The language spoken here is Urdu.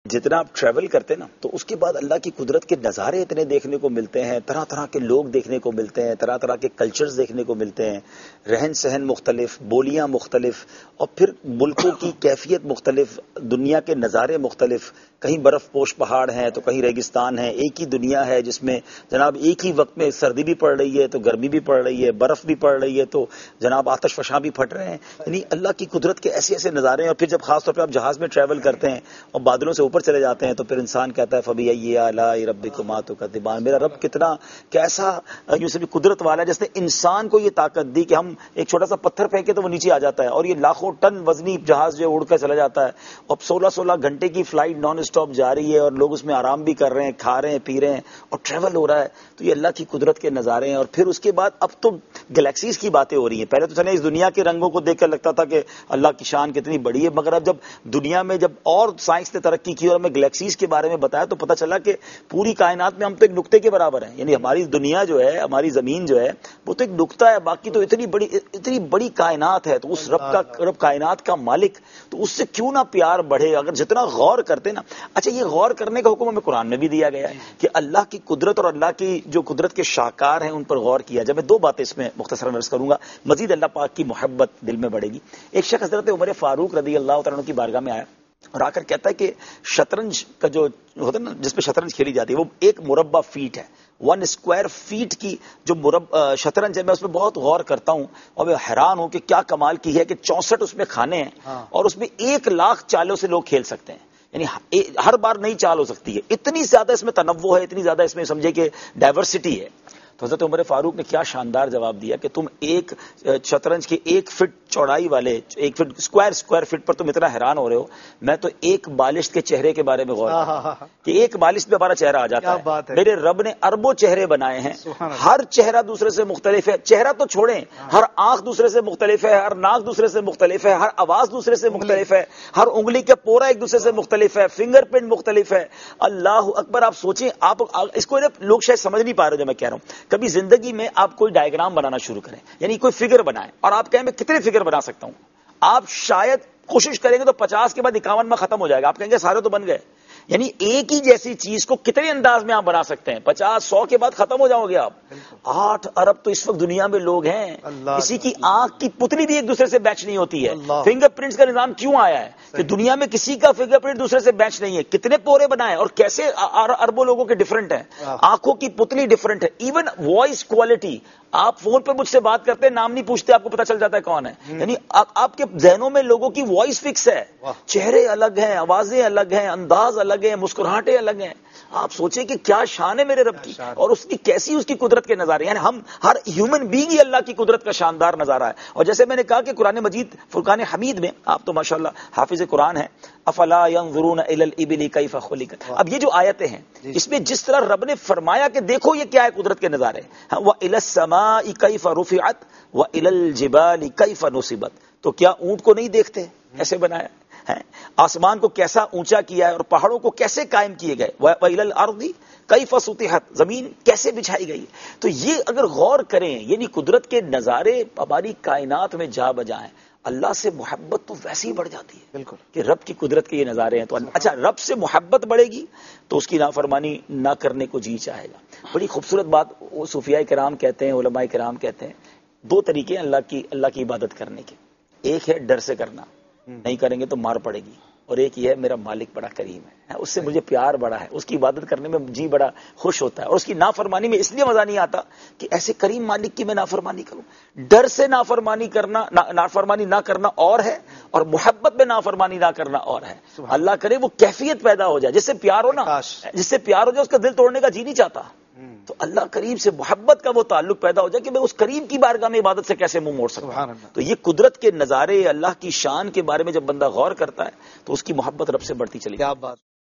جتنا آپ ٹریول کرتے ہیں نا تو اس کے بعد اللہ کی قدرت کے نظارے اتنے دیکھنے کو ملتے ہیں، طرح طرح کے لوگ دیکھنے کو ملتے ہیں، طرح طرح کے کلچرز دیکھنے کو ملتے ہیں، رہن سہن مختلف، بولیاں مختلف، اور پھر ملکوں کی کیفیت مختلف، دنیا کے نظارے مختلف، کہیں برف پوش پہاڑ ہیں تو کہیں ریگستان ہے، ایک ہی دنیا ہے جس میں جناب ایک ہی وقت میں سردی بھی پڑ رہی ہے تو گرمی بھی پڑ رہی ہے، برف بھی پڑ رہی ہے تو جناب آتش فشاں بھی پھٹ رہے ہیں، یعنی اللہ کی قدرت کے ایسے ایسے نظارے ہیں۔ اور پھر جب خاص طور پہ آپ جہاز میں ٹریول کرتے ہیں اور بادلوں سے اوپر چلے جاتے ہیں تو پھر انسان کہتا ہے فَبِأَيِّ آلَاءِ رَبِّكُمَا تُكَذِّبَانِ، میرا رب کتنا کیسا یوں سے بھی قدرت والا ہے، جس نے انسان کو یہ طاقت دی کہ ہم ایک چھوٹا سا پتھر پھینکے تو وہ نیچے آ جاتا ہے، اور یہ لاکھوں ٹن وزنی جہاز جو اڑ کر چلا جاتا ہے، اب 16 گھنٹے کی فلائٹ نان اسٹاپ جاری ہے اور لوگ اس میں آرام بھی کر رہے ہیں، کھا رہے ہیں، پی رہے ہیں اور ٹریول ہو رہا ہے، تو یہ اللہ کی قدرت کے نظارے ہیں۔ اور پھر اس کے بعد اب تو گلیکسیز کی باتیں ہو رہی ہیں، پہلے تو چلے اس دنیا کے رنگوں کو دیکھ کر لگتا تھا کہ اللہ کی شان کتنی بڑی ہے، مگر اب جب دنیا میں جب اور سائنس نے ترقی کی اور ہمیں گلیکسیز کے بارے میں بتایا تو پتہ چلا کہ پوری کائنات میں ہم تو ایک نقطے کے برابر ہیں، یعنی ہماری دنیا جو ہے، ہماری زمین جو ہے وہ تو ایک نقطہ ہے، باقی تو اتنی بڑی کائنات ہے، تو اس رب کائنات کا مالک، تو اس سے کیوں نہ پیار بڑھے اگر جتنا غور کرتے نا۔ اچھا، یہ غور کرنے کا حکم ہمیں قرآن میں بھی دیا گیا ہے کہ اللہ کی قدرت اور اللہ کی جو قدرت کے شاہکار ہیں ان پر غور کیا جائے۔ میں دو باتیں اس میں مختصراً عرض کروں گا، مزید اللہ پاک کی محبت دل میں بڑھے گی۔ ایک شخص حضرت عمر فاروق رضی اللہ تعالیٰ عنہ کی بارگاہ میں آیا اور آ کر کہتا ہے کہ شطرنج کا جو ہوتا ہے نا، جس پہ شطرنج کھیلی جاتی ہے، وہ 1 مربع فیٹ ہے، 1 اسکوائر فیٹ کی جو شطرنج ہے، میں اس میں بہت غور کرتا ہوں اور میں حیران ہوں کہ کیا کمال کی ہے کہ 64 اس میں کھانے ہیں اور اس میں 1 لاکھ چالوں سے لوگ کھیل سکتے ہیں، یعنی ہر بار نئی چال ہو سکتی ہے، اتنی زیادہ اس میں تنوع ہے، اتنی زیادہ اس میں سمجھے کہ ڈائیورسٹی ہے۔ تو حضرت عمر فاروق نے کیا شاندار جواب دیا کہ تم ایک شطرنج کے 1 فٹ چوڑائی والے 1 فٹ اسکوائر فٹ پر تم اتنا حیران ہو رہے ہو، میں تو ایک بالشت کے چہرے کے بارے میں غور کرتا ہوں کہ ایک بالشت پہ ہمارا چہرہ آ جاتا ہے۔ میرے رب نے اربوں چہرے بنائے ہیں، ہر چہرہ دوسرے سے مختلف ہے، چہرہ تو چھوڑیں، ہر آنکھ دوسرے سے مختلف ہے، ہر ناک دوسرے سے مختلف ہے، ہر آواز دوسرے سے مختلف ہے، ہر انگلی کا پورا ایک دوسرے سے مختلف ہے، فنگر پرنٹ مختلف ہے۔ اللہ اکبر! آپ سوچیں، آپ اس کو لوگ شاید سمجھ نہیں پا رہے جو میں کہہ رہا ہوں۔ کبھی زندگی میں آپ کوئی ڈائیگرام بنانا شروع کریں، یعنی کوئی فگر بنائیں، اور آپ کہیں میں کتنے فگر بنا سکتا ہوں، آپ شاید کوشش کریں گے تو 50 کے بعد 51 میں ختم ہو جائے گا، آپ کہیں گے سارے تو بن گئے۔ یعنی ایک ہی جیسی چیز کو کتنے انداز میں آپ بنا سکتے ہیں، 50-100 کے بعد ختم ہو جاؤ گے آپ۔ 8 ارب تو اس وقت دنیا میں لوگ ہیں، کسی کی آنکھ کی پتلی بھی ایک دوسرے سے بیچ نہیں ہوتی ہے۔ فنگر پرنٹس کا نظام کیوں آیا ہے کہ دنیا میں کسی کا فنگر پرنٹ دوسرے سے بیچ نہیں ہے، کتنے پورے بنائے اور کیسے اربوں لوگوں کے ڈفرنٹ ہیں، آنکھوں کی پتلی ڈفرنٹ ہے، ایون وائس کوالٹی، آپ فون پہ مجھ سے بات کرتے ہیں، نام نہیں پوچھتے، آپ کو پتا چل جاتا ہے کون ہے، یعنی آپ کے ذہنوں میں لوگوں کی وائس فکس ہے، چہرے الگ ہیں، آوازیں الگ ہیں، انداز الگ ہیں، مسکراہٹیں الگ ہیں۔ آپ سوچیں کہ کیا شان ہے میرے رب کی اور اس کی کیسی اس کی قدرت کے نظارے، یعنی ہم ہر ہیومن بینگ ہی اللہ کی قدرت کا شاندار نظارہ ہے۔ اور جیسے میں نے کہا کہ قرآن مجید فرقان حمید میں، آپ تو ماشاءاللہ حافظ قرآن ہیں، افلا ينظرون الى الابل كيف خلقت، اب یہ جو آیتیں ہیں اس میں جس طرح رب نے فرمایا کہ دیکھو یہ کیا ہے قدرت کے نظارے، وَإِلَى السَّمَاءِ كَيْفَ رُفِعَتْ وَإِلَى الْجِبَالِ كَيْفَ نُصِبَتْ، تو کیا اونٹ کو نہیں دیکھتے ایسے بنایا ہے، آسمان کو کیسا اونچا کیا ہے اور پہاڑوں کو کیسے قائم کیے گئے، وَإِلَى الْأَرْضِ كَيْفَ سُطِحَتْ، زمین کیسے بچھائی گئی۔ تو یہ اگر غور کریں، یعنی قدرت کے نظارے ہماری کائنات میں جا بجا ہیں، اللہ سے محبت تو ویسے ہی بڑھ جاتی ہے، بالکل، کہ رب کی قدرت کے یہ نظارے ہیں۔ تو اچھا، رب سے محبت بڑھے گی تو اس کی نافرمانی نہ کرنے کو جی چاہے گا۔ بڑی خوبصورت بات وہ صوفیاء کرام کہتے ہیں، علماء کرام کہتے ہیں، 2 طریقے ہیں اللہ کی عبادت کرنے کے، ایک ہے ڈر سے کرنا، نہیں کریں گے تو مار پڑے گی، اور ایک یہ ہے میرا مالک بڑا کریم ہے، اس سے مجھے پیار بڑا ہے، اس کی عبادت کرنے میں جی بڑا خوش ہوتا ہے، اور اس کی نافرمانی میں اس لیے مزہ نہیں آتا کہ ایسے کریم مالک کی میں نافرمانی کروں۔ ڈر سے نافرمانی نہ کرنا اور ہے، اور محبت میں نافرمانی نہ کرنا اور ہے۔ اللہ کرے وہ کیفیت پیدا ہو جائے، جس سے پیار ہو نا، جس سے پیار ہو جائے اس کا دل توڑنے کا جی نہیں چاہتا، تو اللہ کریم سے محبت کا وہ تعلق پیدا ہو جائے کہ میں اس کریم کی بارگاہ میں عبادت سے کیسے منہ موڑ سکتا ہوں۔ تو یہ قدرت کے نظارے، اللہ کی شان کے بارے میں جب بندہ غور کرتا ہے تو اس کی محبت رب سے بڑھتی چلی جاتی ہے۔